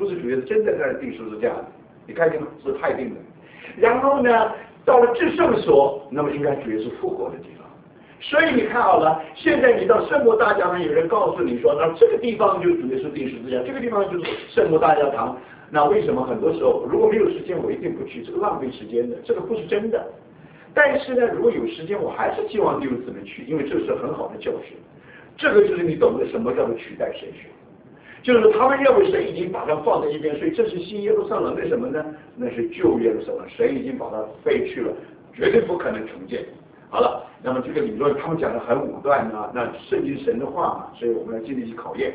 不是主耶稣真的在那定十字架的，你看见吗？是派定的。然后呢，到了至圣所，那么应该主耶稣复活的地方。所以你看好了，现在你到圣母大教堂，有人告诉你说，那这个地方就是主耶稣定十字架，这个地方就是圣母大教堂。那为什么很多时候如果没有时间，我一定不去，这个浪费时间的，这个不是真的。但是呢，如果有时间，我还是希望弟兄姊妹去，因为这是很好的教训。这个就是你懂得什么叫做取代神学，就是他们认为神已经把它放在一边，所以这是新耶路撒冷，那什么呢？那是旧耶路撒冷，神已经把它废去了，绝对不可能重建。好了，那么这个理论他们讲的很武断啊，那圣经神的话嘛，所以我们要经历去考验。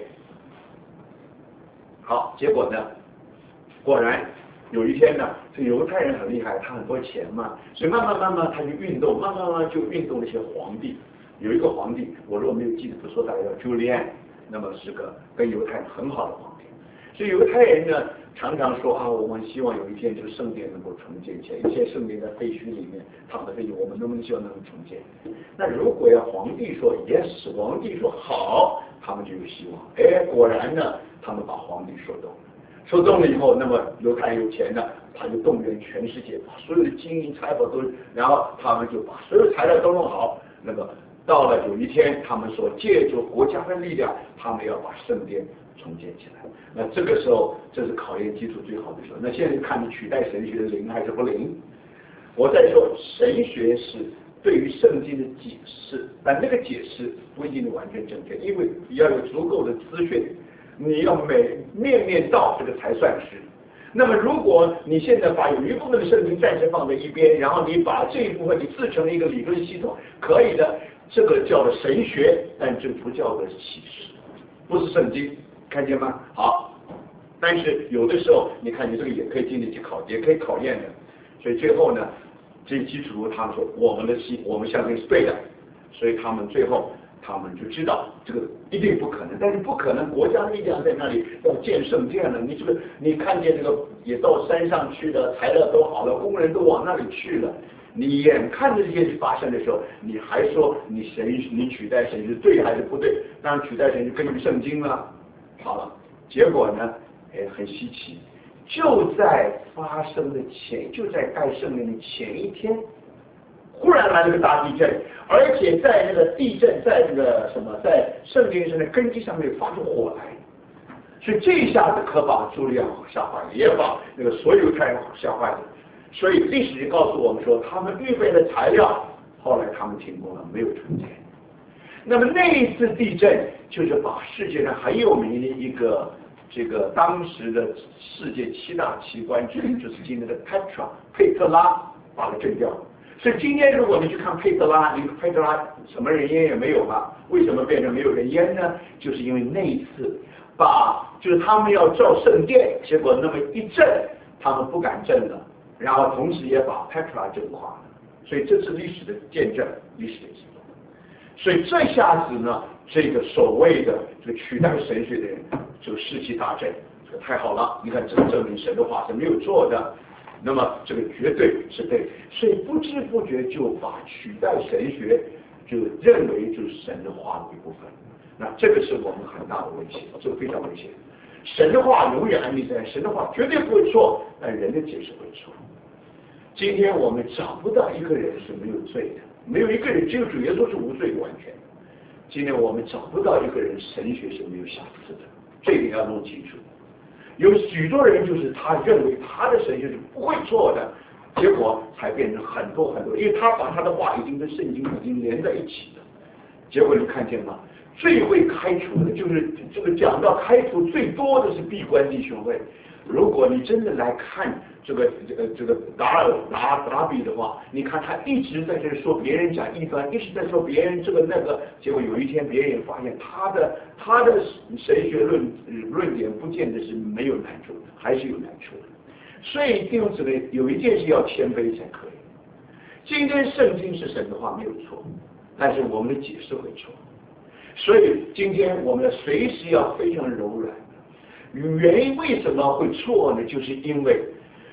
好，结果呢，果然有一天呢，这犹太人很厉害，他很多钱嘛，所以慢慢他就运动，慢慢就运动了一些皇帝。有一个皇帝，我如果没有记得不错，大概叫Julian，那么是个跟犹太人很好的皇帝。所以犹太人呢，常常说啊，我们希望有一天这个圣殿能够重建起来，一些圣殿在废墟里面，他们的废墟，我们能不能希望能重建？那如果要皇帝说 yes， 皇帝说好，他们就有希望。哎，果然呢，他们把皇帝说动了。说动了以后，那么犹太人有钱呢，他就动员全世界，把所有的金银财宝都，然后他们就把所有材料都弄好。那么到了有一天，他们说借助国家的力量，他们要把圣殿重建起来。那这个时候，这是考验基础最好的时候。那现在看你取代神学的灵还是不灵？我在说神学是对于圣经的解释，但那个解释不一定完全正确，因为要有足够的资讯。你要面面到这个才算是。那么如果你现在把有一部分的圣经暂时放在一边，然后你把这一部分你自成了一个理论系统，可以的，这个叫做神学，但这不叫做启示，不是圣经，看见吗？好，但是有的时候你看你这个也可以经历去也可以考验的，所以最后呢，这基础他们说我们相信是对的，所以他们最后。他们就知道这个一定不可能，但是不可能，国家力量在那里要建圣殿了。你这个，你看见这个也到山上去了，材料都好了，工人都往那里去了，你眼看着这些发生的时候，你还说你取代神是对还是不对？当然取代神就根据圣经了。好了，结果呢，很稀奇，就在发生的就在盖圣殿的前一天。忽然来了个大地震，而且在那个地震，在那个在圣殿上的根基上面发出火来，所以这一下子可把茱莉亚吓坏了，也把那个所有犹太人吓坏了。所以历史就告诉我们说，他们预备的材料，后来他们停工了，没有重建。那么那一次地震，就是把世界上很有名的一个当时的世界7大奇观之一，就是今天的佩特拉，把它震掉了。所以今天如果你去看佩特拉什么人烟也没有嘛？为什么变成没有人烟呢？就是因为那一次就是他们要造圣殿，结果那么一震，他们不敢震了，然后同时也把佩特拉震垮了。所以这是历史的见证，历史的记录。所以这下子呢，这个所谓的这个取代神学的人就士气大振，这个太好了！你看，这个证明神的话是没有错的。那么这个绝对是对，所以不知不觉就把取代神学就认为就是神的话的一部分。那这个是我们很大的危险，这个非常危险。神的话永远安立在，神的话绝对不会错，但人的解释会错。今天我们找不到一个人是没有罪的，没有一个人，只有主耶稣是无罪完全的。今天我们找不到一个人神学是没有瑕疵的，这一点要弄清楚。有许多人就是他认为他的神学是不会错的，结果才变成很多，因为他把他的话已经跟圣经已经连在一起了。结果你看见吗？最会开除的就是这个讲到开除最多的是闭关弟兄会。如果你真的来看这个达比的话，你看他一直在这说别人讲异端，一直在说别人这个那个，结果有一天别人发现他的神学论点不见得是没有难处，还是有难处的。所以弟兄姊妹，有一件事要谦卑才可以。今天圣经是神的话没有错，但是我们的解释会错。所以今天我们随时要非常柔软。原因为什么会错呢？就是因为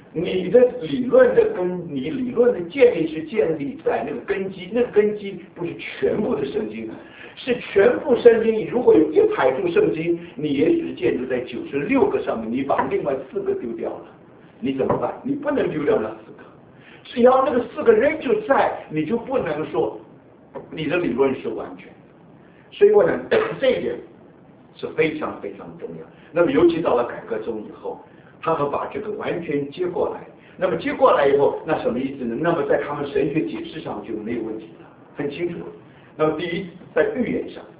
你的理论的建立是建立在那个根基，那个根基不是全部的圣经，是全部圣经。如果有100处圣经，你也许是建立在96个上面，你把另外4个丢掉了，你怎么办？你不能丢掉那4个，只要那个4个仍旧在，你就不能说你的理论是完全。所以我想这一点是非常非常重要。那么尤其到了改革中以后，他们把这个完全接过来。那么接过来以后，那什么意思呢？那么在他们神学解释上就没有问题了，很清楚。那么第一，在预言上，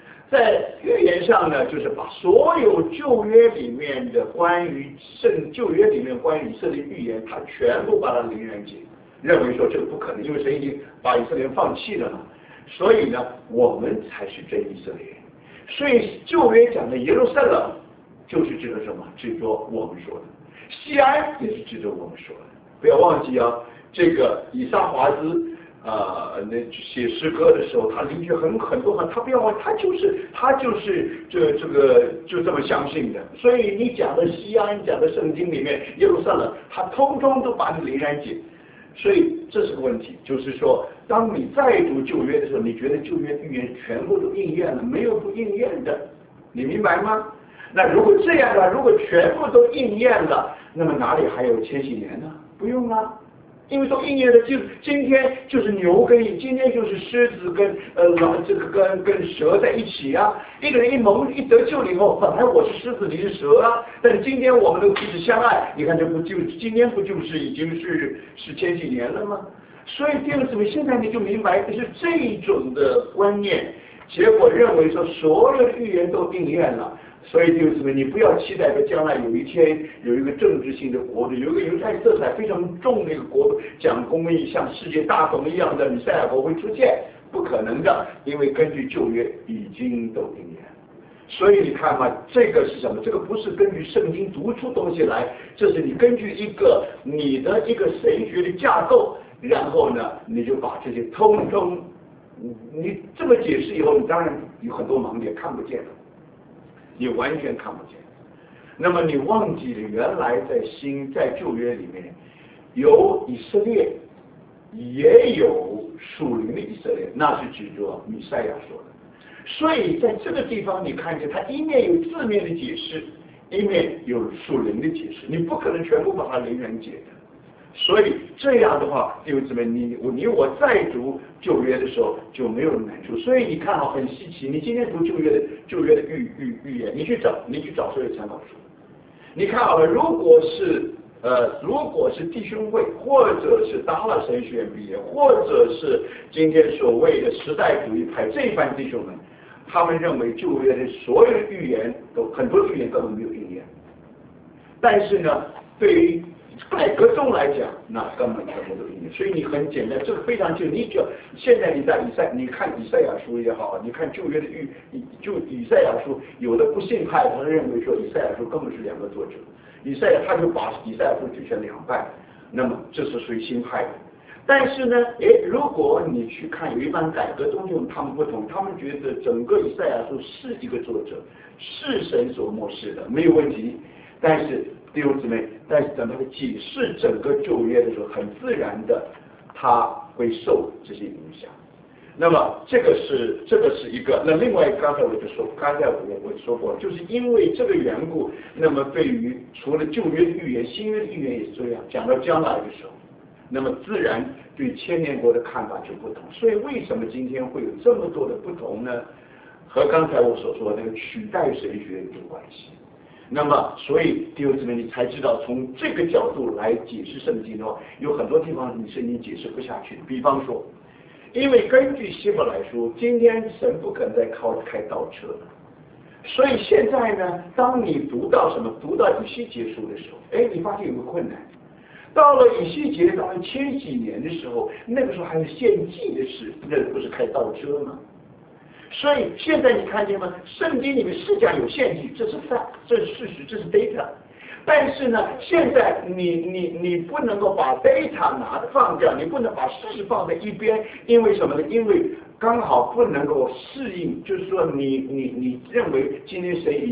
就是把所有旧约里面的关于旧约里面关于以色列预言，他全部把它凌然解，认为说这个不可能，因为神已经把以色列放弃了嘛。所以呢，我们才是真以色列人。所以旧约讲的耶路撒冷就是指的什么？指着我们说的。西安也是指着我们说的。不要忘记啊，这个以撒华兹那写诗歌的时候，他邻居很多，他不要忘记，他就是就这么相信的。所以你讲的西安，讲的圣经里面耶路撒冷，他通通都把你凌然解。所以这是个问题，就是说，当你再读旧约的时候，你觉得旧约预言全部都应验了，没有不应验的，你明白吗？那如果这样的，如果全部都应验了，那么哪里还有千禧年呢？不用啊，因为都应验了，就今天就是牛今天就是狮子跟跟蛇在一起啊。一个人一得救了以后，本来我是狮子，你是蛇啊，但是今天我们都彼此相爱，你看这不就今天不就是已经是千禧年了吗？所以弟兄姊妹，现在你就明白是这种的观念，结果认为说所有的预言都应验了。所以弟兄姊妹，你不要期待着将来有一天有一个政治性的国度，有一个犹太色彩非常重的一个国度，讲公义像世界大同一样的弥赛亚国会出现，不可能的，因为根据旧约已经都应验。所以你看嘛，这个是什么？这个不是根据圣经读出东西来，这是你根据你的一个神学的架构，然后呢，你就把这些通通，你这么解释以后，你当然有很多盲点看不见了。你完全看不见，那么你忘记了原来在旧约里面有以色列，也有属灵的以色列，那是指着弥赛亚说的。所以在这个地方你看见它一面有字面的解释，一面有属灵的解释，你不可能全部把它凌然解的。所以这样的话，弟兄姊妹，你我再读旧约的时候就没有难处。所以你看很稀奇，你今天读旧约的预言，你去找所有参考书，你看好了，如果是弟兄会，或者是达拉神学院毕业，或者是今天所谓的时代主义派这一班弟兄们，他们认为旧约的所有的预言很多预言根本没有应验，但是呢，对于改革中来讲，那根本全部都应验。所以你很简单，这个非常清楚。现在你看以赛亚书也好，你看旧约的以赛亚书，有的不信派他认为说以赛亚书根本是2个作者，他就把以赛亚书举成2派，那么这是属于新派的。但是呢，如果你去看有一般改革中用他们不同，他们觉得整个以赛亚书是一个作者，是神所默示的，没有问题。但是弟兄姊妹，但是等他解释整个旧约的时候，很自然的，他会受这些影响。那么这个是一个。那另外刚才我说过，就是因为这个缘故，那么对于除了旧约的预言，新约的预言也是这样。讲到将来的时候，那么自然对千年国的看法就不同。所以为什么今天会有这么多的不同呢？和刚才我所说的那个取代神学有关系。那么，所以弟兄姊妹，你才知道从这个角度来解释圣经的话，有很多地方你是解释不下去的。比方说，因为根据希伯来书，今天神不可能再开倒车了，所以现在呢，当你读到以西结书的时候，你发现有个困难。到了以西结，到了千禧年的时候，那个时候还有献祭的事，那不是开倒车吗？所以现在你看见吗？圣经里面是讲有献祭，这是 fact， 这是事实，这是 data。但是呢，现在你不能够把 data 放掉，你不能把事实放在一边，因为什么呢？因为刚好不能够适应，就是说你认为今天神已经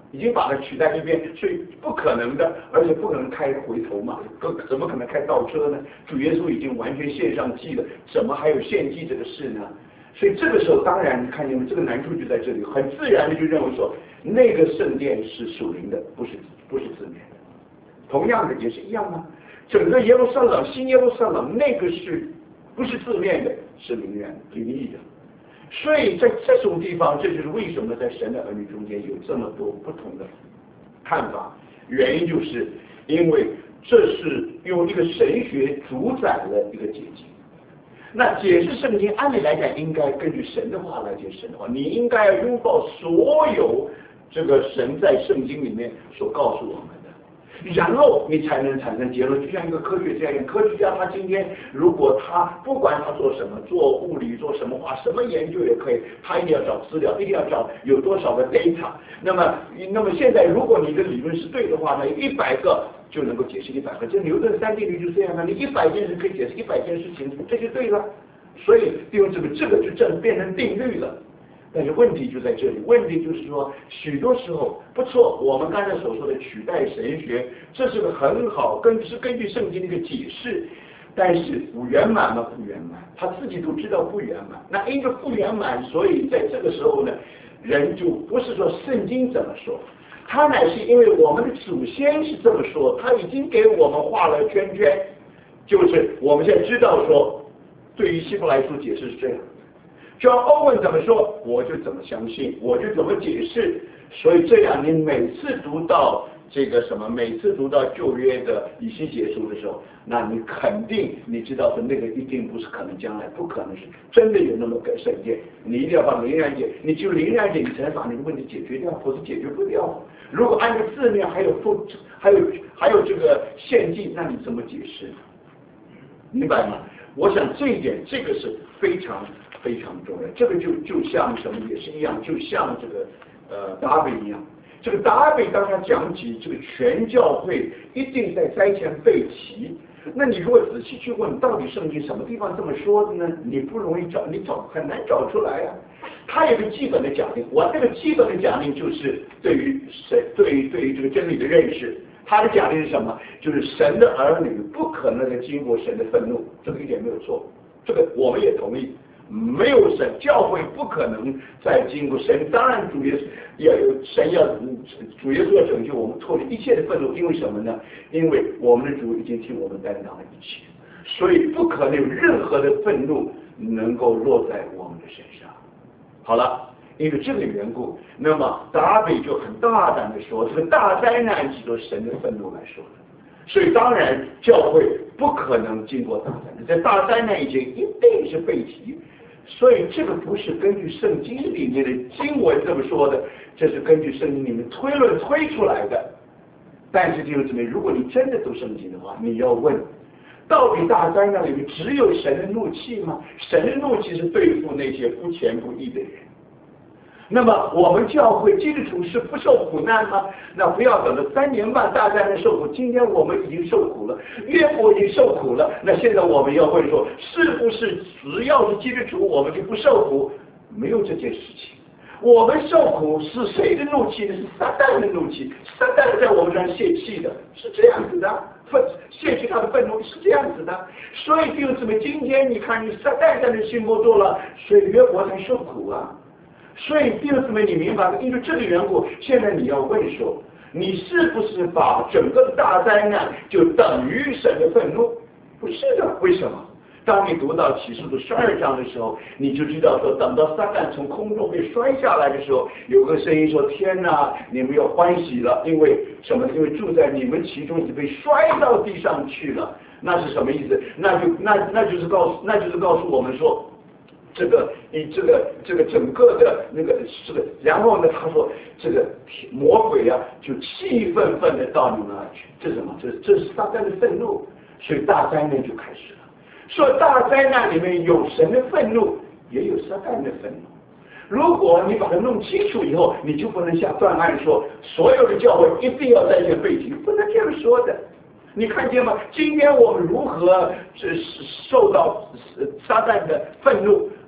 已经把它取代一遍，所以不可能的，而且不可能开回头嘛，怎么可能开倒车呢？主耶稣已经完全献上祭了，怎么还有献祭这个事呢？所以这个时候，当然你看见这个难处就在这里，很自然的就认为说，那个圣殿是属灵的，不是字面的。同样的也是一样啊，整个耶路撒冷、新耶路撒冷那个是不是字面的，是灵意的。所以在这种地方，这就是为什么在神的儿女中间有这么多不同的看法，原因就是因为这是用一个神学主宰了一个解经。那解释圣经，按理来讲应该根据神的话来解释神的话，你应该要拥抱所有这个神在圣经里面所告诉我们的，然后你才能产生结论。就像一个科学家一样，科学家他今天如果他不管他做什么，做物理做什么话，什么研究也可以，他一定要找资料，一定要找有多少个 data。那么现在如果你的理论是对的话呢，100个就能够解释100个，这牛顿三定律就这样了，你100件事可以解释100件事情，这就对了。所以用这个就变成定律了。但是问题就在这里，问题就是说，许多时候不错，我们刚才所说的取代神学，这是个很好根据圣经的一个解释，但是圆满吗？不圆满，他自己都知道不圆满。那因为不圆满，所以在这个时候呢，人就不是说圣经怎么说，他乃是因为我们的祖先是这么说，他已经给我们画了圈圈，就是我们现在知道说，对于希伯来书解释是这样。叫欧文怎么说，我就怎么相信，我就怎么解释。所以这样，你每次读到每次读到旧约的以西结书的时候，那你肯定你知道说那个一定不是可能将来，不可能是真的有那么个圣殿。你一定要把灵然解，你只有灵然解，你才能把那个问题解决掉，否则解决不掉。如果按照字面还有这个献祭，那你怎么解释？明白吗？我想这一点，这个是非常非常重要。这个就像什么也是一样，就像这个达维一样。这个达维当他讲起这个全教会一定在灾前备齐，那你如果仔细去问，到底圣经什么地方这么说的呢？你不容易找，很难找出来啊。他有个基本的假定，我这个基本的假定就是对于这个真理的认识。他的假定是什么？就是神的儿女不可能经过神的愤怒，这个一点没有错，这个我们也同意。没有神，教会不可能再经过神。当然，主耶稣要拯救我们脱离一切的愤怒，因为什么呢？因为我们的主已经替我们担当了一切，所以不可能有任何的愤怒能够落在我们的身上。好了。因为这个缘故，那么达维就很大胆的说，这个大灾难是由神的愤怒来说的，所以当然教会不可能经过大灾难，在大灾难以前一定是被提，所以这个不是根据圣经里面的经文这么说的，这是根据圣经里面推论推出来的。但是弟兄姊妹，如果你真的读圣经的话，你要问，到底大灾难里面只有神的怒气吗？神的怒气是对付那些不虔不义的人。那么我们教会基督徒是不受苦难吗？那不要等到3年半大灾难受苦，今天我们已经受苦了，约伯已经受苦了，那现在我们要问说，是不是只要是基督徒我们就不受苦？没有这件事情。我们受苦是谁的怒气呢？是撒旦的怒气，撒旦在我们身上泄气的，是这样子的，泄气他的愤怒是这样子的。所以弟兄姊妹，今天你看你撒旦在你心中做了，所以约伯才受苦啊。所以弟兄姊妹，你明白吗？因为这个缘故，现在你要问说，你是不是把整个的大灾难就等于神的愤怒？不是的，为什么？当你读到启示录12章的时候，你就知道说，等到撒旦从空中被摔下来的时候，有个声音说：“天哪，你们要欢喜了，因为什么？因为住在你们其中已经被摔到地上去了。”那是什么意思？那就是告诉我们说。这个整个的然后呢，他说这个魔鬼啊，就气愤愤的到你们那儿去，这是什么？这是撒旦的愤怒，所以大灾难就开始了。所以大灾难里面有神的愤怒，也有撒旦的愤怒。如果你把它弄清楚以后，你就不能像断案说所有的教会一定要在线背题，不能这样说的。你看见吗？今天我们如何受到撒旦的愤怒？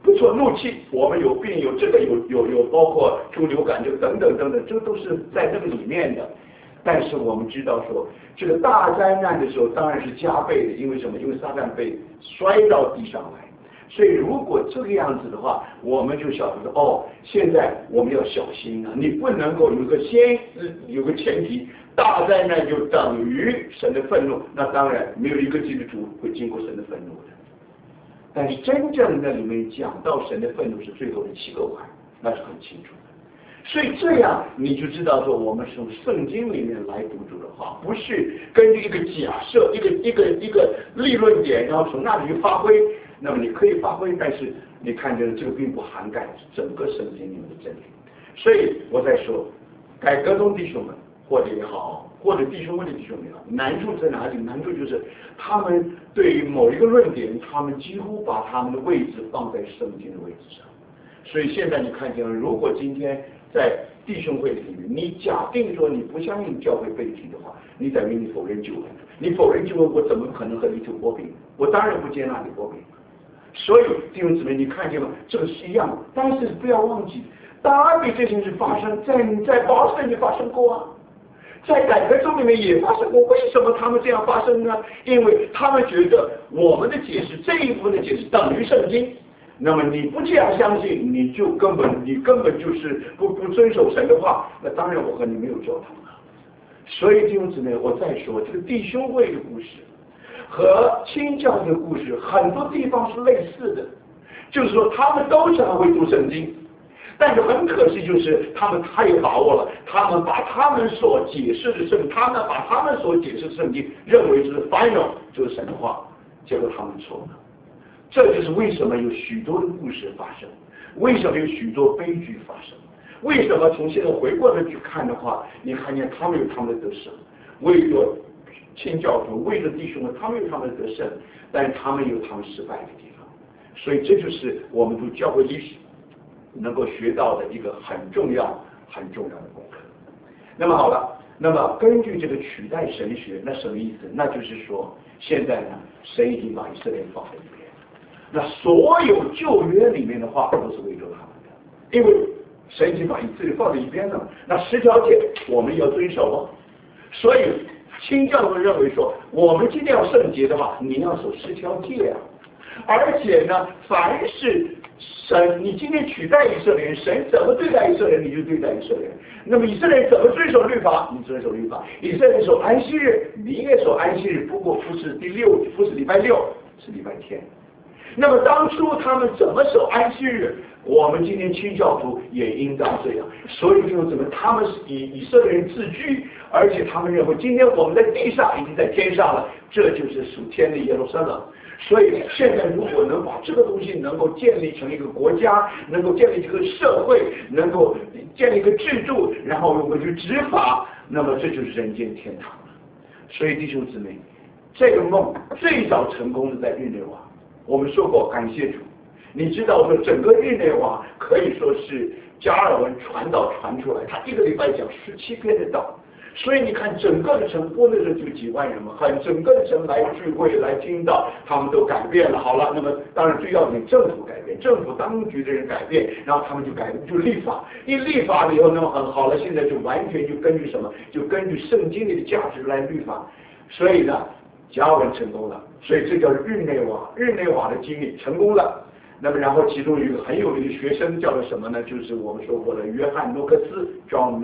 不错，怒气，我们有病，有这个，有包括猪流感，就等等等等，这都是在这个里面的。但是我们知道说，这个大灾难的时候当然是加倍的，因为什么？因为撒旦被摔到地上来。所以如果这个样子的话，我们就晓得说，哦，现在我们要小心啊！你不能够有个前提，大灾难就等于神的愤怒，那当然没有一个基督徒会经过神的愤怒的。但是真正那里面讲到神的愤怒是最后的7个碗，那是很清楚的。所以这样你就知道说，我们从圣经里面来读主的话，不是根据一个假设、一个立论点，然后从那里去发挥。那么你可以发挥，但是你看见这个并不涵盖整个圣经里面的真理。所以我在说，改革中弟兄们或者也好，或者弟兄们的弟兄也好，难处在哪里？难处就是他们对于某一个论点，他们几乎把他们的位置放在圣经的位置上。所以现在你看见了，如果今天在弟兄会里面，你假定说你不相信教会背景的话，你等于你否认救恩。你否认救恩，我怎么可能和你去播饼？我当然不接纳你播饼。所以弟兄姊妹，你看见了，这个是一样的。但是不要忘记，大卫这件事发生在巴塞也发生过啊，在改革中里面也发生过。为什么他们这样发生呢？因为他们觉得我们的解释这一部分的解释等于圣经。那么你不这样相信，你根本就是不遵守神的话，那当然我和你没有交谈了。所以弟兄姊妹，我再说这个弟兄会的故事和清教的故事，很多地方是类似的，就是说他们都是很会读圣经，但是很可惜就是他们太把握了，他们把他们所解释的圣经认为是 final 就是神的话，结果他们错了。这就是为什么有许多的故事发生，为什么有许多悲剧发生，为什么从现在回过头去看的话，你看见他们有他们的得胜，为了清教徒，为了弟兄们，他们有他们的得胜，但是他们有他们失败的地方。所以这就是我们读教会历史能够学到的一个很重要的功课。那么好了，那么根据这个取代神学，那什么意思？那就是说，现在呢，神已经把以色列放在一边，那所有旧约里面的话都是为着他们的，因为神已经把以色列放在一边了，那10条诫我们要遵守哦。所以清教会认为说，我们今天要圣洁的话，你要守10条诫啊。而且呢，凡是神，你今天取代以色列人，神怎么对待以色列人，你就对待以色列人。那么以色列人怎么遵守律法，你遵守律法。以色列人守安息日，你应该守安息日，不过不是礼拜6，是礼拜天。那么当初他们怎么守安息日，我们今天清教徒也应当这样。所以就怎么他们是以色列人自居，而且他们认为今天我们在地上已经在天上了，这就是属天的耶路撒冷。所以现在如果能把这个东西能够建立成一个国家，能够建立这个社会，能够建立一个制度，然后我们去执法，那么这就是人间天堂了。所以弟兄姊妹，这个梦最早成功的在日内瓦。我们说过，感谢主。你知道说整个日内瓦可以说是加尔文传道传出来，他一个礼拜讲17篇的道。所以你看整个的城，波那时候就几万人嘛，整个的城来聚会来听到，他们都改变了。好了，那么当然最要紧政府改变，政府当局的人改变，然后他们就立法，一立法了以后，那么很好了，现在就完全就根据什么？就根据圣经里的价值来立法。所以呢，加尔文成功了，所以这叫日内瓦的经历成功了。那么然后其中有一个很有名的学生叫做什么呢？就是我们说过的约翰诺克斯 John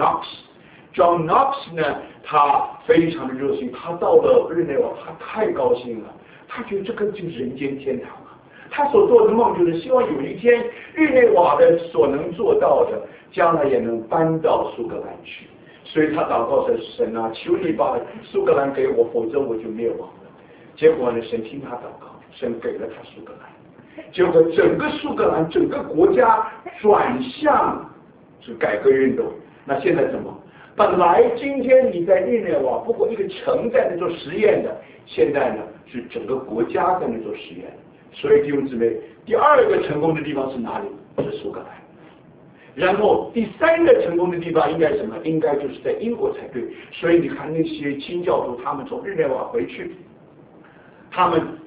Knox 呢，他非常的热心，他到了日内瓦，他太高兴了，他觉得这个就是人间天堂啊。他所做的梦就是希望有一天日内瓦的所能做到的，将来也能搬到苏格兰去。所以他祷告说：神啊，求你把苏格兰给我，否则我就灭亡了。结果呢，神听他祷告，神给了他苏格兰。结果整个苏格兰整个国家转向是改革运动。那现在怎么？本来今天你在日内瓦不过一个城在那做实验的，现在呢是整个国家在那做实验。所以弟兄姊妹，第2个成功的地方是哪里？是苏格兰。然后第3个成功的地方应该什么？应该就是在英国才对。所以你看那些清教徒，他们从日内瓦回去，他们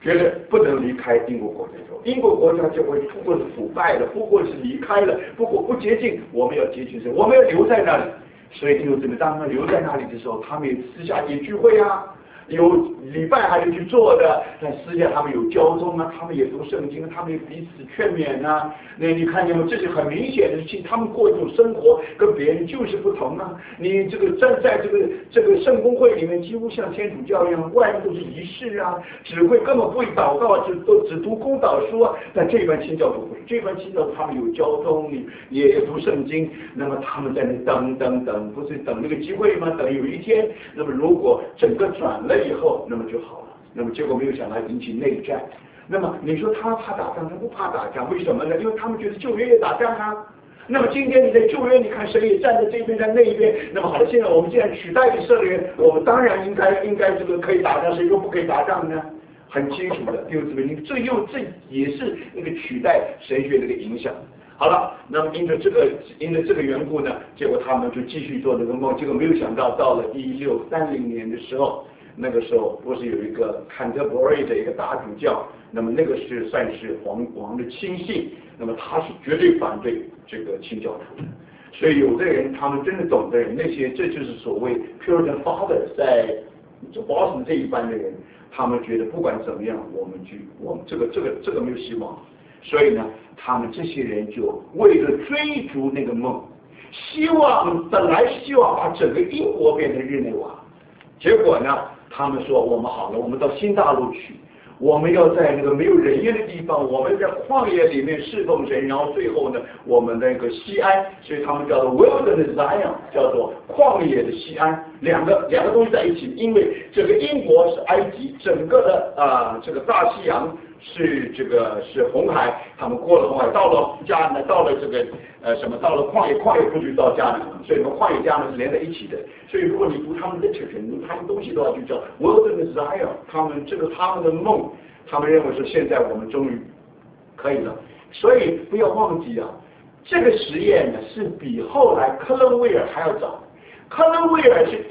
觉得不能离开英国国家，英国国家就会不过是腐败了，不过是离开了，不过不接近，我们要接近谁？我们要留在那里。所以就这么，当他们留在那里的时候，他们也私下也聚会啊，有礼拜还是去做的，但私下他们有交通啊，他们也读圣经，他们也彼此劝勉啊。那你看见吗？这是很明显的事情，他们过一种生活跟别人就是不同啊。你这个站在这个圣公会里面，几乎像天主教一样，外面都是仪式啊，指挥根本不会祷告，只读公祷书啊。但这班清教徒不是，这班清教徒他们有交通，也读圣经，那么他们在那等，不是等那个机会吗？等有一天，那么如果整个转了以后，那么就好了。那么结果没有想到引起内战。那么你说他怕打仗，他不怕打仗，为什么呢？因为他们觉得旧约也打仗啊。那么今天你在旧约，你看谁也站在这边，在那一边。那么好了，现在我们既然取代以色列，我们当然应该这个可以打仗，谁说不可以打仗呢？很清楚的，弟兄姊妹，这也是那个取代神学的一个影响。好了，那么因着这个缘故呢，结果他们就继续做这个梦，结果没有想到到了1630年的时候，那个时候不是有一个Canterbury的一个大主教，那么那个是算是皇的亲信，那么他是绝对反对这个清教徒的。所以有的人他们真的懂的人，那些这就是所谓 Puritan Fathers 在Boston 这一班的人，他们觉得不管怎么样，我们这个没有希望。所以呢，他们这些人就为了追逐那个梦，本来希望把整个英国变成日内瓦，结果呢，他们说我们好了，我们到新大陆去，我们要在那个没有人烟的地方，我们在旷野里面侍奉神，然后最后呢，我们那个西安，所以他们叫做 Wilderness Zion， 叫做旷野的西安，两个东西在一起，因为这个英国是埃及，整个的这个大西洋是红海，他们过了红海，到了迦南，到了这个到了旷野不就到迦南了，所以说旷野迦南是连在一起的。所以如果你读他们的literature，他们东西都要去叫 Wilderness Zion， 他们的梦，他们认为说现在我们终于可以了。所以不要忘记啊，这个实验呢是比后来科伦威尔还要早。科伦威尔是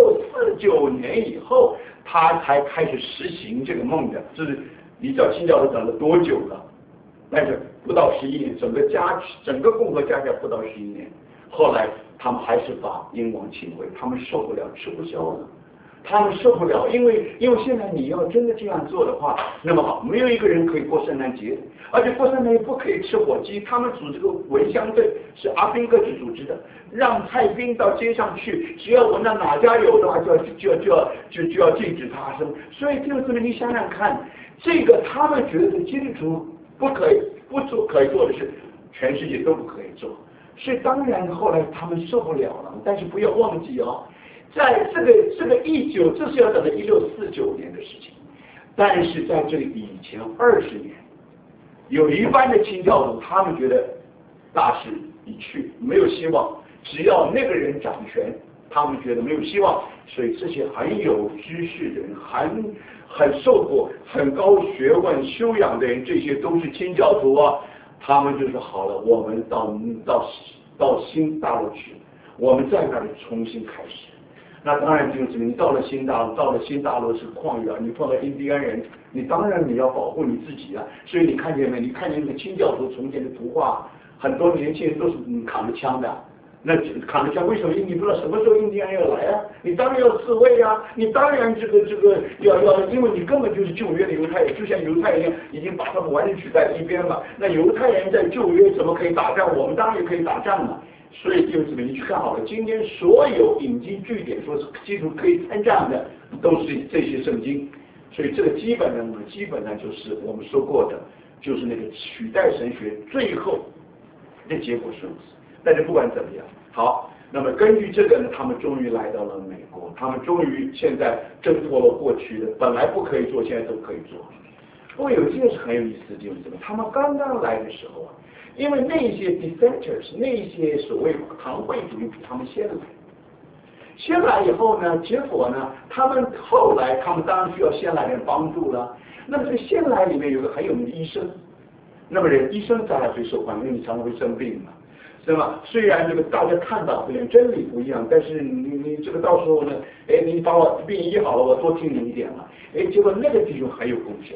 1649年以后，他才开始实行这个梦的，就是你知道清教徒等了多久了？但是不到11年，整个共和加起来不到11年。后来他们还是把英王请回，他们受不了，吃不消了。他们受不了，因为现在你要真的这样做的话，那么好，没有一个人可以过圣诞节，而且过圣诞节不可以吃火鸡。他们组这个蚊香队是阿兵哥去组织的，让派兵到街上去，只要闻到哪家有的话，就要禁止它生。所以就是你想想看，这个他们觉得基督徒不做可以做的事，全世界都不可以做。所以当然后来他们受不了了，但是不要忘记哦。在这个这是要等到1649年的事情，但是在这个以前20年，有一半的清教徒，他们觉得大势已去，没有希望，只要那个人掌权，他们觉得没有希望，所以这些很有知识的人，很受过很高学问修养的人，这些都是清教徒啊，他们就说好了，我们到新大陆去，我们在那里重新开始。那当然就是你到了新大陆是旷野，你碰到印第安人，你当然你要保护你自己啊。所以你看见没？你看见那个清教徒从前的图画，很多年轻人都是扛着枪的。那扛着枪，为什么？你不知道什么时候印第安人要来啊？你当然要自卫啊！你当然这个要，因为你根本就是旧约的犹太人，就像犹太人一样，已经把他们完全取代一边了。那犹太人在旧约怎么可以打仗？我们当然也可以打仗嘛。所以就是你去看好了，今天所有引经据典说是基督可以参战的，都是这些圣经。所以这个基本上就是我们说过的，就是那个取代神学最后的结果是如此。但是不管怎么样，好，那么根据这个呢，他们终于来到了美国，他们终于现在挣脱了过去的本来不可以做，现在都可以做。不过有一件事很有意思的就是什么？他们刚刚来的时候啊。因为那些 dissenters， 那些所谓堂会主义比他们先来以后呢，结果呢，他们当然需要先来人帮助了。那么这个先来里面有个很有名的医生，那么医生当然最受欢迎，因为你常常会生病嘛，是吧？虽然这个大家看法不一样，真理不一样，但是你这个到时候呢，你把我病医好了，我多听你一点嘛。结果那个弟兄很有贡献。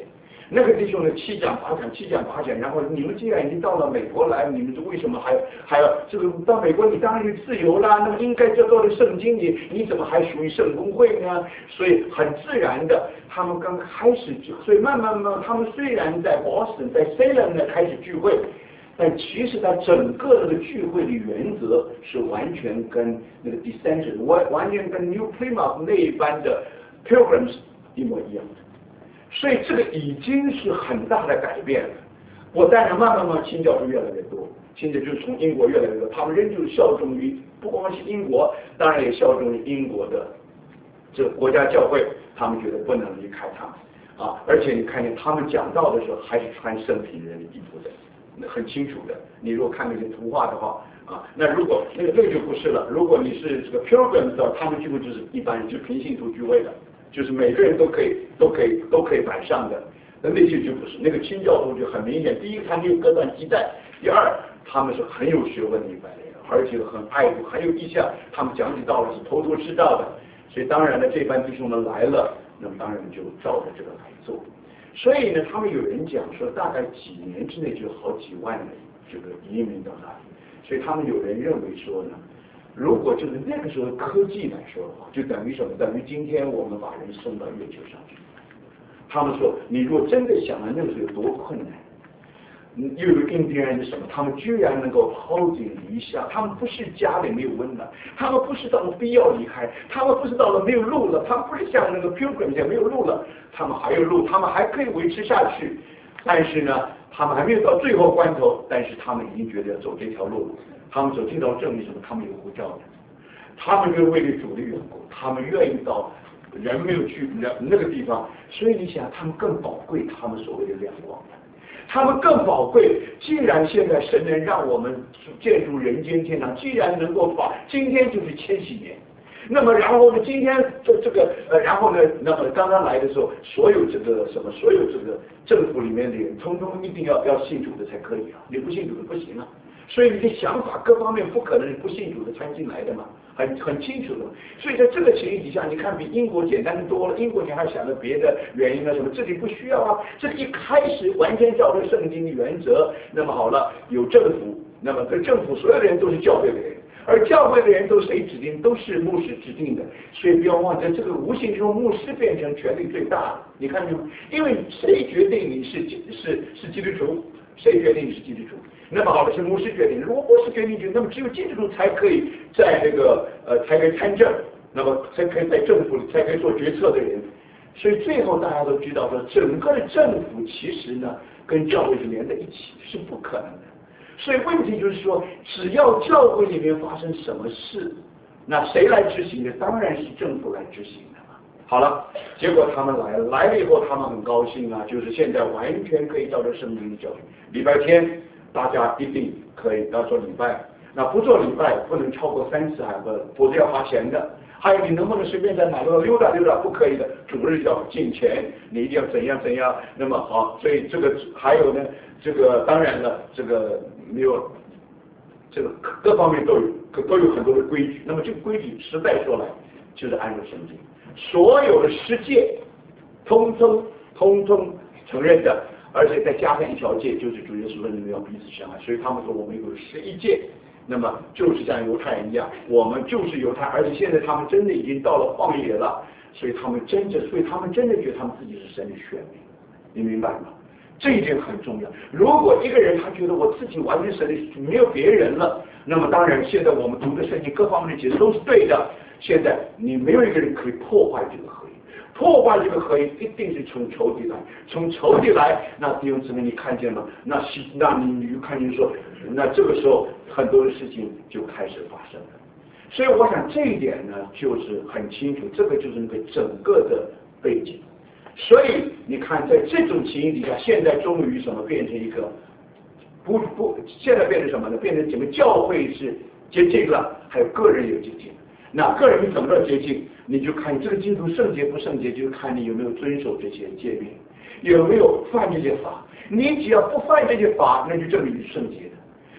那个弟兄呢七讲八讲，然后你们既然已经到了美国来，你们为什么还要这个到美国你当然就自由啦，那么应该照着圣经里，你怎么还属于圣公会呢？所以很自然的，他们刚开始所以慢慢他们虽然在 Boston 在 Salem 呢开始聚会。但其实它整个的聚会的原则是完全跟那个 Descendants 完全跟 New Plymouth 那一班的 Pilgrims 一模一样的，所以这个已经是很大的改变了。我当然慢慢清教徒越来越多，现在就是从英国越来越多，他们仍旧效忠于不光是英国，当然也效忠于英国的这个国家教会，他们觉得不能离开他们啊，而且你看见他们讲道的时候还是穿圣体人的衣服的。很清楚的，你如果看那些图画的话啊，那如果那个就不是了。如果你是这个 Pilgrims 的，他们聚会就是一般人就平信徒聚会的，就是每个人都可以摆上的。那些就不是，那个清教徒就很明显，第一他没有割断脐带，第二他们是很有学问的一般人，而且很爱护，很有意向，他们讲起道理是头头是道的。所以当然了，这班弟兄们来了，那么当然就照着这个来做。所以呢，他们有人讲说，大概几年之内就有好几万人这个移民到那里。所以他们有人认为说呢，如果就是那个时候科技来说的话，就等于什么？等于今天我们把人送到月球上去。他们说，你如果真的想到那个时候有多困难，又有印第安人什么，他们居然能够抛井离乡，他们不是家里没有温暖，他们不是到了必要离开，他们不是到了没有路了，他们不是像那个 Pilgrim 一样没有路了，他们还有路，他们还可以维持下去。但是呢，他们还没有到最后关头，但是他们已经觉得要走这条路，他们走这条正义什么，他们有呼召的，他们就是为了主的缘故，他们愿意到人没有去那个地方，所以你想，他们更宝贵他们所谓的亮光。他们更宝贵。既然现在神能让我们建筑人间天堂，既然能够今天就是千禧年，那么然后呢，今天然后呢，那么刚刚来的时候，所有这个政府里面的人，通通一定要信主的才可以啊，你不信主的不行啊。所以你的想法各方面不可能是不信主的参进来的嘛，很清楚的。所以在这个情形底下，你看比英国简单的多了。英国你还想着别的原因啊什么，这里不需要啊。这一开始完全照着圣经的原则，那么好了，有政府，那么这政府所有的人都是教会的人，而教会的人都是谁指定？都是牧师指定的。所以不要忘记，这个无形中牧师变成权力最大。你看见吗？因为谁决定你是基督徒？谁决定你是基督徒？那么好的是牧师决定，如果牧师决定，那么只有基督徒才可以在这个才可以参政，那么才可以在政府里才可以做决策的人。所以最后大家都知道说，整个的政府其实呢跟教会是连在一起，是不可能的。所以问题就是说，只要教会里面发生什么事，那谁来执行的？当然是政府来执行的嘛。好了，结果他们来了以后，他们很高兴啊，就是现在完全可以照着圣经的教训，礼拜天。大家一定可以要做礼拜，那不做礼拜不能超过3次，否则要花钱的。还有你能不能随便在马路上溜达，不可以的，主日要进钱，你一定要怎样。那么好，所以这个还有呢，这个当然了，这个没有，这个各方面都有很多的规矩。那么这个规矩实在说来，就是按照圣经，所有的世界通通承认的。而且再加上一条戒，就是主耶稣说你们要彼此相爱，所以他们说我们有11戒，那么就是像犹太人一样，我们就是犹太，而且现在他们真的已经到了旷野了，所以他们真的觉得他们自己是神的选民，你明白吗？这一点很重要。如果一个人他觉得我自己完全神的，没有别人了，那么当然现在我们读的圣经各方面的解释都是对的，现在你没有一个人可以破坏这个合一。破坏这个合一一定是从仇敌来，那弟兄姊妹你看见了，那你就看见说，那这个时候很多的事情就开始发生了。所以我想这一点呢，就是很清楚，这个就是那个整个的背景。所以你看，在这种情形底下，现在终于什么变成一个现在变成什么呢？变成整个教会是接近了，还有个人有接近。那个人你怎么着接近？你就看这个基督徒圣洁不圣洁，就是看你有没有遵守这些诫命，有没有犯这些法。你只要不犯这些法，那就证明你是圣洁的。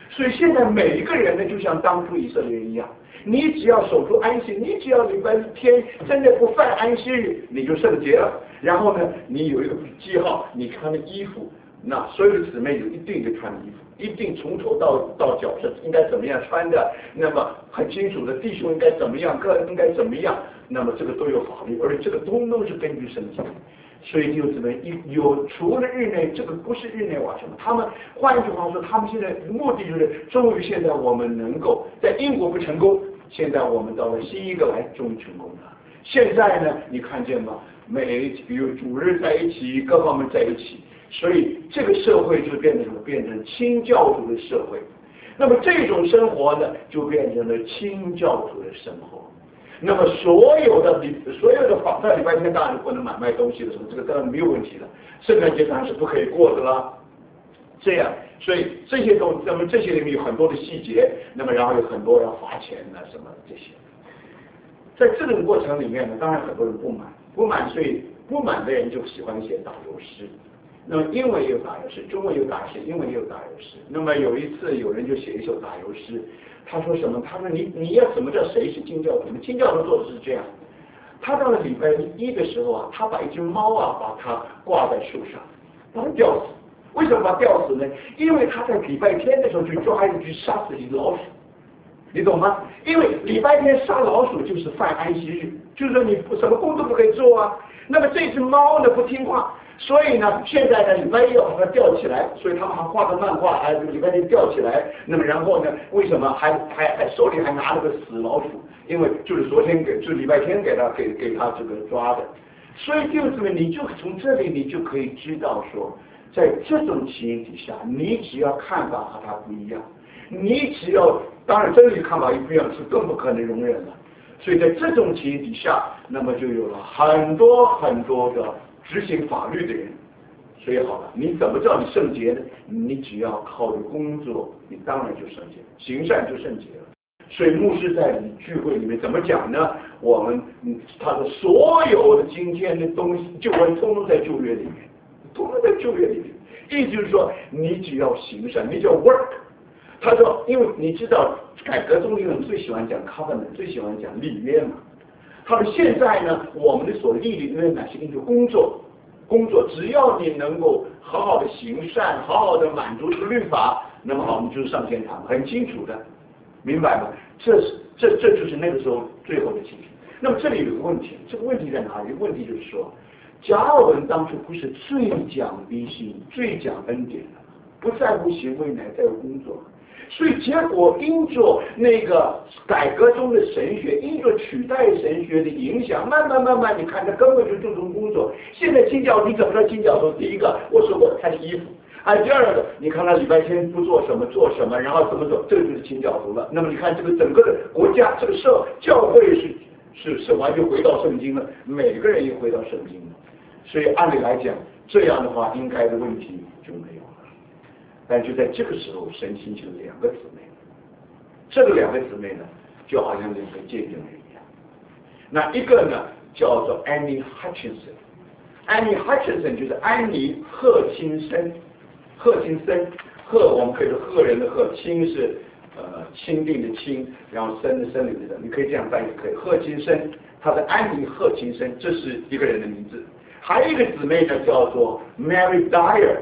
所以现在每一个人呢，就像当初以色列人一样，你只要守住安息，你只要礼拜天真的不犯安息日，你就圣洁了。然后呢，你有一个记号，你穿的衣服，那所有的姊妹有一定的穿的衣服，一定从头到脚是应该怎么样穿的，那么很清楚的弟兄应该怎么样，个人应该怎么样，那么这个都有法律，而且这个通通是根据圣经。所以就怎么有除了日内，这个不是日内瓦什么，他们换一句话说，他们现在目的就是终于现在我们能够在英国不成功，现在我们到了新英格兰终于成功了。现在呢，你看见吗？有主日在一起，各方面在一起，所以这个社会就变成什么？变成清教徒的社会。那么这种生活呢，就变成了清教徒的生活。那么所有的法在礼拜天当然不能买卖东西的什么，这个当然没有问题了。圣诞节当然是不可以过的啦。这样，所以这些那么这些里面有很多的细节，那么然后有很多要罚钱啊什么这些。在这种过程里面呢，当然很多人不满，所以不满的人就喜欢写打油诗。那么英文也有打油诗，中文也有打油诗，英文也有打油诗。那么有一次有人就写一首打油诗，他说什么？他说你要怎么叫谁是清教徒？清教徒做的是这样，他到了礼拜一的时候啊，他把一只猫啊把它挂在树上，把它吊死。为什么把它吊死呢？因为他在礼拜天的时候去抓一只杀死一只老鼠。你懂吗？因为礼拜天杀老鼠就是犯安息日，就是说你什么工作不可以做啊。那么这只猫呢不听话，所以呢现在呢礼拜一要把它吊起来，所以他们还画个漫画，礼拜天吊起来。那么然后呢，为什么还手里还拿了个死老鼠？因为就是昨天就礼拜天给他这个抓的。所以就是你就从这里你就可以知道说，在这种情形底下，你只要看法和他不一样。你只要当然真理看法一不一样是更不可能容忍了，所以在这种情形底下，那么就有了很多很多的执行法律的人。所以好了，你怎么叫你圣洁呢？你只要靠着工作，你当然就圣洁，行善就圣洁了。所以牧师在聚会里面怎么讲呢？我们他的所有的今天的东西，就通通在旧约里面，通通在旧约里面。意思就是说，你只要行善，你叫 work。他说，因为你知道改革宗理论最喜欢讲 covenant， 最喜欢讲立约嘛。他说现在呢，我们的所立的约呢是一种工作，只要你能够好好的行善，好好的满足这个律法，那么好，我们就是上天堂，很清楚的，明白吗？这就是那个时候最后的情形。那么这里有个问题，这个问题在哪里？问题就是说，加尔文当初不是最讲理性、最讲恩典的，不在乎行为，乃在乎工作。所以结果因着那个改革中的神学，因着取代神学的影响，慢慢，你看他根本就注重工作。现在清教你怎么叫清教徒？第一个我说过他的衣服，第二个你看他礼拜天不做什么，然后怎么走，这个就是清教徒了。那么你看这个整个的国家，这个教会是完全回到圣经了，每个人也回到圣经了。所以按理来讲，这样的话应该的问题就没有了。但就在这个时候，神兴起了两个姊妹，这个两个姊妹呢，就好像两个见证人一样。那一个呢叫做 Annie Hutchinson，Annie Hutchinson 就是安妮赫钦森，赫我们可以说赫人的赫，钦是钦定的钦，然后森的森林的，你可以这样翻译可以。赫钦森，她的安妮赫钦森，这是一个人的名字。还有一个姊妹呢叫做 Mary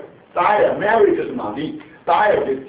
Dyer。Mary 就是玛丽 ，Dyer 就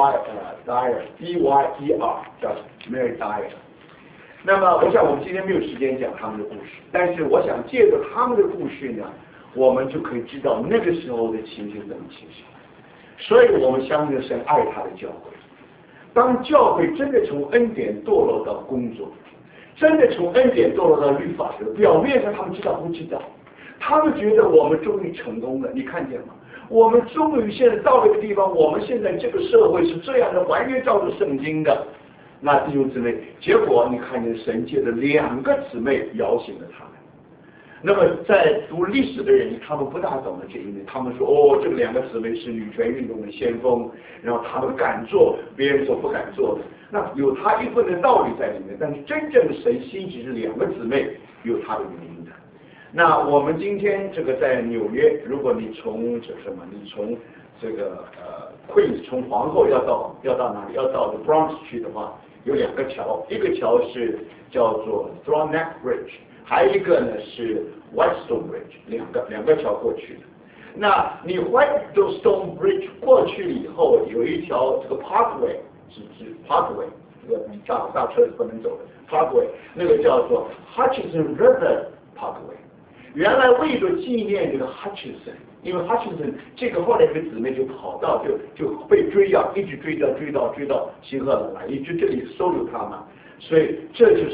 D-Y-E-R， 叫 Mary Dyer。那么，我想我们今天没有时间讲他们的故事，但是我想借着他们的故事呢，我们就可以知道那个时候的情形怎么情形。所以我们相信神爱他的教会。当教会真的从恩典堕落到工作，真的从恩典堕落到律法时，表面上他们知道不知道，他们觉得我们终于成功了，你看见吗？我们终于现在到了一个地方，我们现在这个社会是这样的，完全照着圣经的。那弟兄姊妹，结果你看见神界的两个姊妹摇醒了他们。那么在读历史的人，他们不大懂得这一点，他们说这个两个姊妹是女权运动的先锋，然后他们敢做别人所不敢做的，那有他一份的道理在里面。但是真正的神兴起是两个姊妹，有他的原因的。 那我们今天这个在纽约，如果你从这个Queens 从皇后要到哪里？要到 The Bronx 去的话，有2个桥，一个桥是叫做 Thorn Neck Bridge， 还有一个呢是 Whitestone Bridge， 两个桥过去的。那你 Whitestone Bridge 过去了以后，有一条这个 Parkway， 是 Parkway， 这个大车是不能走的 Parkway， 那个叫做 Hutchinson River Parkway。原来为了纪念这个 Hutchinson， 因为 Hutchinson 这个后来这个姊妹就跑到就被追啊，一直追到新荷兰来，一直这里收留他嘛，所以这就是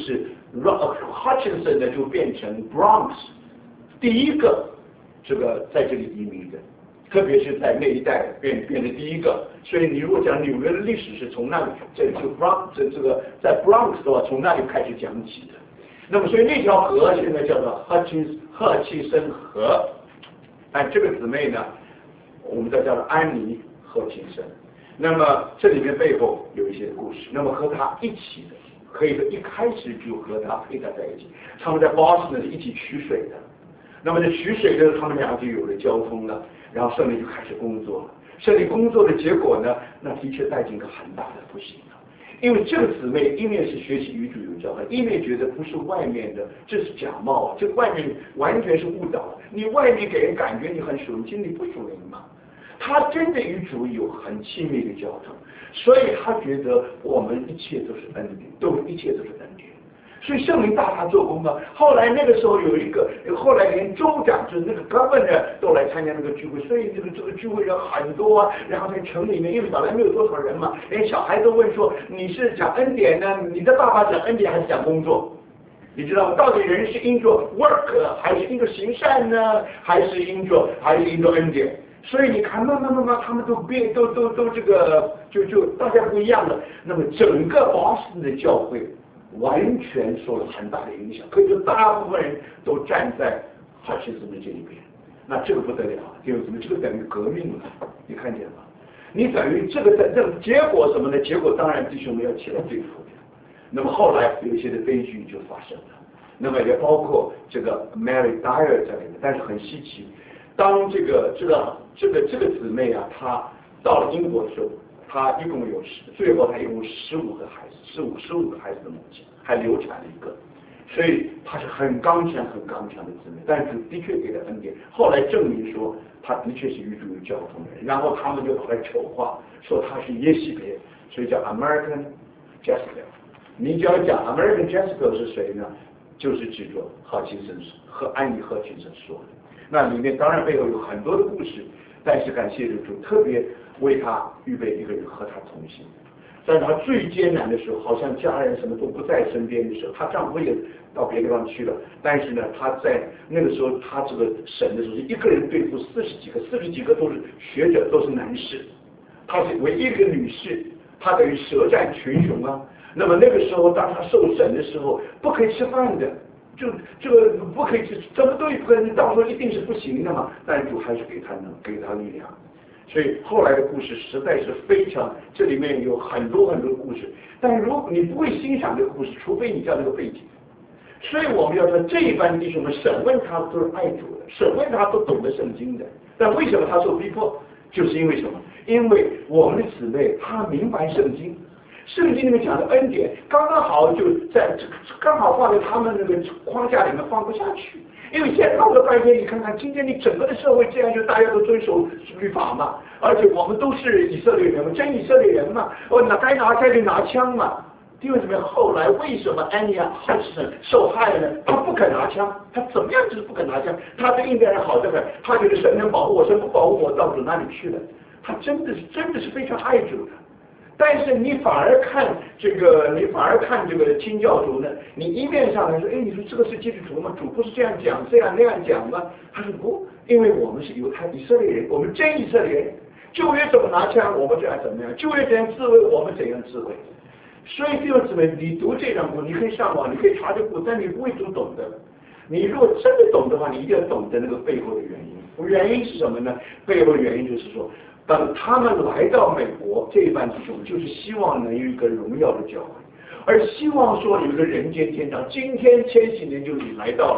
Hutchinson 呢就变成 Bronx 第一个这个在这里移民的，特别是在那一带变成第一个。所以你如果讲纽约的历史是从那里，这个 Bronx 这个在 Bronx 的话，从那里开始讲起的。那么所以那条河现在叫做赫奇森河。哎，这个姊妹呢，我们叫做安妮赫奇森。那么这里面背后有一些故事。那么和她一起的，可以说一开始就和她配搭在一起。他们在Boston一起取水的。那么在取水的他们俩就有了交通了，然后顺利就开始工作了。顺利工作的结果呢，那的确带进一个很大的不幸了。因为这个姊妹一面是学习与主有交换，一面觉得不是外面的，这是假冒啊，这外面完全是误导。你外面给人感觉你很属灵，其实你不属灵嘛。他真的与主有很亲密的交通，所以他觉得我们一切都是恩典，一切都是恩典。所以圣灵大大做工啊！后来那个时候后来连州长就是那个 governor 都来参加那个聚会，所以这个聚会人很多啊。然后在城里面，因为本来没有多少人嘛，连小孩都问说：“你是讲恩典呢？你的爸爸讲恩典还是讲工作？”你知道吗？到底人是因着 work 还是因着行善呢？还是因着恩典？所以你看，慢慢，他们都这个就大家不一样了。那么整个Boston的教会完全受了很大的影响，可以说大部分人都站在Hutchinson的这一边。那这个不得了，因为什么？这个等于革命了，你看见吗？你等于这个结果什么呢？结果当然弟兄们要起来对付的。那么后来有一些的悲剧就发生了，那么也包括这个 Mary Dyer 在里面，但是很稀奇。当这个姊妹啊，她到了英国的时候，她最后她一共15个孩子，15个孩子的母亲，还流产了一个，所以她是很刚强的姊妹。但是的确给了恩典，后来证明说她的确是与主有交通的人，然后他们就把她丑化，说她是耶西别，所以叫 American Jezebel。你只要讲 American Jezebel 是谁呢？就是指着安妮赫奇森说的。那里面当然背后有很多的故事，但是感谢主特别为她预备一个人和她同行。在她最艰难的时候，好像家人什么都不在身边的时候，她丈夫也到别的地方去了，但是呢，她在那个时候，她这个审的时候，一个人对付40几个都是学者，都是男士，她是唯一一个女士，她等于舌战群雄啊。那么那个时候，当她受审的时候，不可以吃饭的。就这个不可以吃，什么东西不可以，到时候一定是不行的嘛。但是主还是给他力量。所以后来的故事实在是非常，这里面有很多故事。但如果你不会欣赏这个故事，除非你知道这个背景。所以我们要说这一班弟兄们审问他都是爱主的，审问他都懂得圣经的。但为什么他受逼迫？就是因为什么？因为我们的姊妹她明白圣经。圣经里面讲的恩典，刚好就在刚好放在他们那个框架里面放不下去。因为现在闹了半天，你看看今天你整个的社会这样，就大家都遵守律法嘛，而且我们都是以色列人嘛，真以色列人嘛，该拿枪就拿枪嘛。弟兄姊妹，后来为什么安妮好受害呢？他不肯拿枪，他怎么样就是不肯拿枪？他对印第安人好得很，他觉得神能保护我，神不保护我，到哪里去了？他真的是非常爱主的。但是你反而看这个清教徒呢，你一面上来说，你说这个是基督徒吗？主不是这样讲那样讲吗？他说不，因为我们是犹太以色列人，我们真以色列人，旧约怎么拿枪，我们就要怎么样；旧约怎样自卫，我们怎样自卫。所以弟兄姊妹，你读这张书，你可以上网，你可以查这个，但你不会读懂的。你如果真的懂的话，你一定要懂得那个背后的原因。原因是什么呢？背后的原因就是说，等他们来到美国，这一班弟兄就是希望能有一个荣耀的教会，而希望说有一个人间天堂。今天千禧年就已来到了，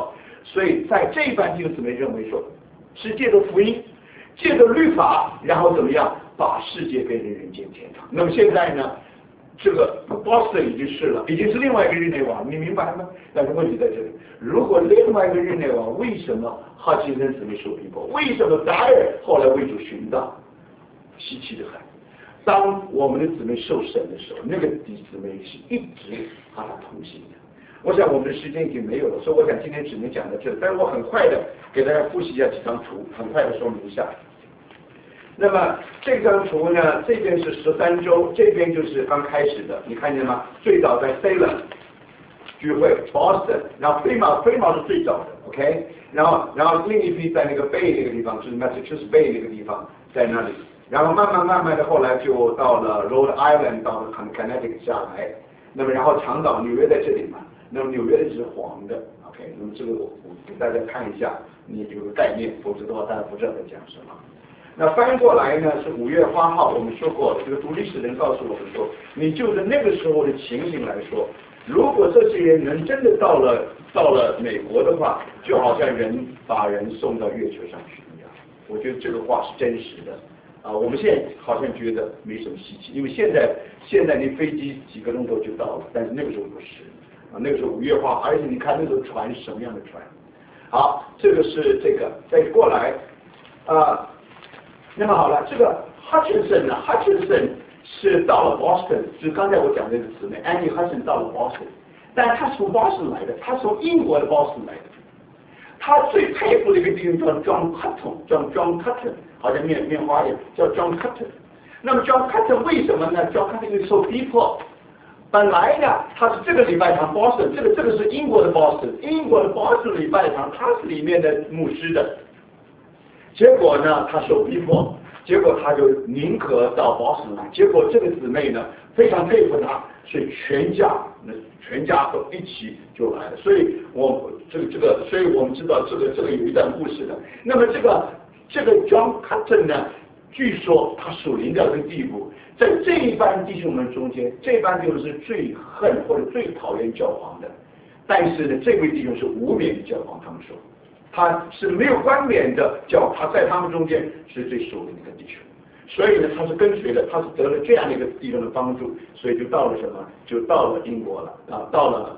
所以在这一班弟兄姊妹认为说，是借着福音，借着律法，然后怎么样把世界变成人间天堂。那么现在呢，这个 Boston 已经是了，已经是另外一个日内瓦，你明白吗？但是问题在这里，如果另外一个日内瓦，为什么哈奇森姊妹受逼迫？为什么达尔后来为主寻道？稀奇的很。当我们的姊妹受审的时候，那个弟姊妹是一直和他同行的。我想我们的时间已经没有了，所以我想今天只能讲到这里。但是我很快的给大家复习一下几张图，很快的说明一下。那么这张图呢，这边是13周，这边就是刚开始的，你看见吗？最早在 Salem 聚会 ，Boston， 然后飞马是最早的 ，OK， 然后另一批在那个 Bay 那个地方，就是 Massachusetts Bay 那个地方，在那里，然后慢慢的后来就到了 Rhode Island， 到了 Connecticut 下来，那么然后长岛纽约在这里嘛，那么纽约的是黄的 ，OK， 那么这个我给大家看一下，你有个概念，否则的话大家不知道在讲什么。那翻过来呢是5月8号，我们说过，这个读历史人告诉我们说，你就着那个时候的情形来说，如果这些人能真的到了美国的话，就好像把人送到月球上去一样。我觉得这个话是真实的啊。我们现在好像觉得没什么稀奇，因为现在你飞机几个钟头就到了，但是那个时候不是啊，那个时候5月8号，而且你看那个船是什么样的船。好，这个是这个，再过来啊。那么好了，这个 Hutchinson 呢 ？Hutchinson 是到了 Boston， 就是刚才我讲的那个姊妹 Annie Hutchinson 到了 Boston， 但是他是从 Boston 来的，他从英国的 Boston 来的。他最佩服的一个弟兄叫 John Cutton， 叫 John Cutton， 好像面花一样，叫 John Cutton。那么 John Cutton 为什么呢 ？John Cutton 因为受逼迫。本来呢，他是这个礼拜堂 Boston， 这个是英国的 Boston， 英国的 Boston 礼拜堂，他是里面的牧师的。结果呢，他受逼迫，结果他就宁可到 Boston 来。结果这个姊妹呢非常佩服他，所以全家都一起就来了。所以所以我们知道这个有一段故事的。那么这个 John Cutton 呢，据说他属灵到这个地步，在这一班弟兄们中间，这班弟兄是最恨或者最讨厌教皇的，但是呢，这位弟兄是无冕的教皇，他们说。他是没有冠冕的，他在他们中间是最属灵的弟兄，所以呢，他是跟随了，他是得了这样的一个弟兄的帮助，所以就到了什么？就到了英国了啊，到了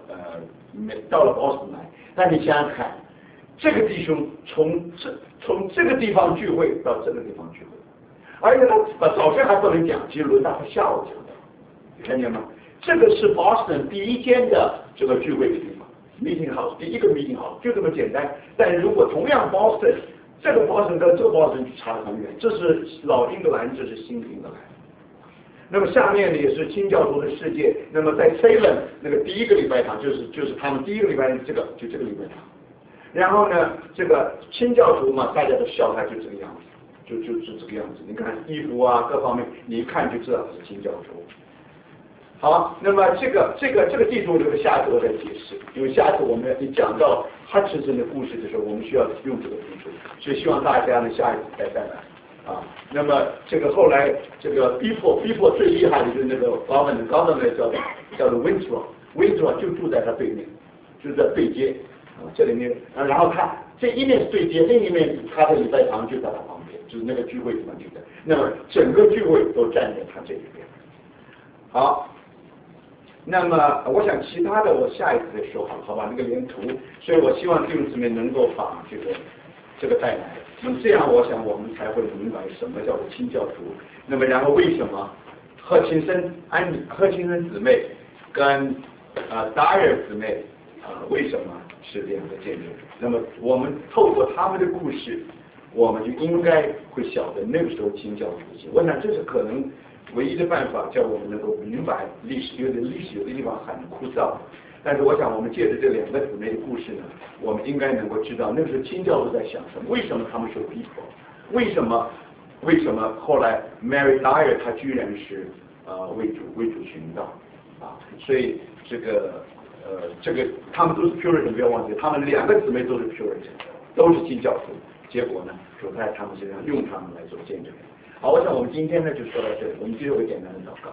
Boston 来。那你想想看，这个弟兄从这个地方聚会到这个地方聚会，而且他早上还不能讲，其实轮到他下午讲的，你看见吗？这个是 Boston 第一天的这个聚会的地方。meeting house 第一个 meeting house 就这么简单，但如果同样 Boston 这个 Boston 跟这个 Boston 差得很远，这是老英格兰，这是新英格兰。那么下面呢也是清教徒的世界。那么在 Salem 那个第一个礼拜堂就是他们第一个礼拜这个礼拜堂。然后呢这个清教徒嘛，大家都笑他就这个样子，就是这个样子。你看衣服啊各方面，你一看就知道是清教徒。好，那么这个地图留着下次我再解释，因为下次我们一讲到Hutchinson的故事的时候，我们需要用这个地图，所以希望大家呢下一次再带来啊。那么这个后来这个逼迫最厉害的就是那个高等叫做 Winthrop 就住在他对面，就在对街啊这里面然后他这一面是对街，另一面他的礼拜堂就在他旁边，就是那个聚会地方就在，那么整个聚会都站在他这里边。好。那么我想其他的我下一次再说好吧？那个连图，所以我希望弟兄姊妹能够把这个带来。那么这样我想我们才会明白什么叫做清教徒。那么然后为什么贺青生姊妹跟达尔姊妹为什么是两个见证？那么我们透过他们的故事，我们就应该会晓得那个时候清教徒的。我想这是可能。唯一的办法叫我们能够明白历史，因为历史有的地方很枯燥，但是我想我们借着这两个姊妹的故事呢，我们应该能够知道那个时候清教徒在想什么，为什么他们受逼迫，为什么后来 Mary Dyer 她居然是为主寻道啊，所以这个他们都是 Puritan， 不要忘记，他们两个姊妹都是 Puritan， 都是清教徒，结果呢，主在他们身上用他们来做见证。好，我想我们今天呢就说到这里，我们最后一个简单的祷告。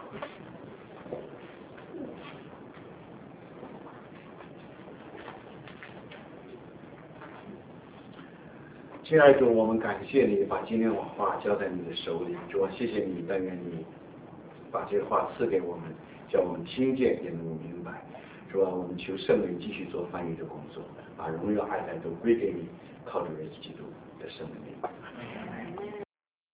亲爱的主，我们感谢你把今天的话交在你的手里，主啊，谢谢你，但愿你把这个话赐给我们，叫我们听见也能明白。主啊，我们求圣灵继续做翻译的工作，把荣耀爱戴都归给你，靠着耶稣基督的圣灵。